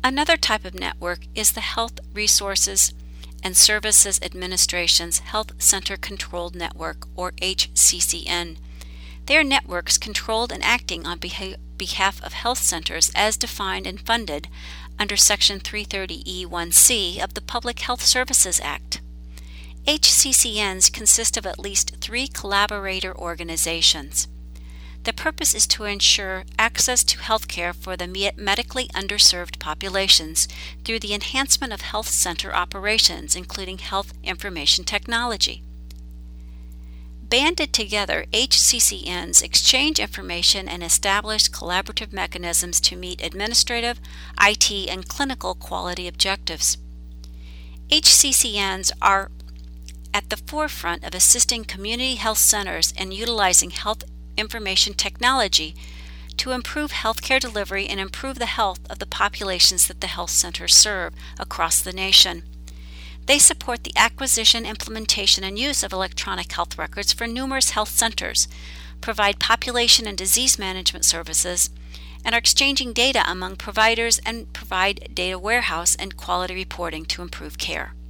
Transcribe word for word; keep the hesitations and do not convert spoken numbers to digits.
Another type of network is the Health Resources and Services Administration's Health Center Controlled Network, or H C C N. They are networks controlled and acting on beha- behalf of health centers as defined and funded under Section three thirty E one C of the Public Health Services Act. H C C Ns consist of at least three collaborator organizations. The purpose is to ensure access to health care for the me- medically underserved populations through the enhancement of health center operations, including health information technology. Banded together, H C C Ns exchange information and establish collaborative mechanisms to meet administrative, I T, and clinical quality objectives. H C C Ns are at the forefront of assisting community health centers in utilizing health information technology to improve healthcare delivery and improve the health of the populations that the health centers serve across the nation. They support the acquisition, implementation, and use of electronic health records for numerous health centers, provide population and disease management services, and are exchanging data among providers and provide data warehouse and quality reporting to improve care.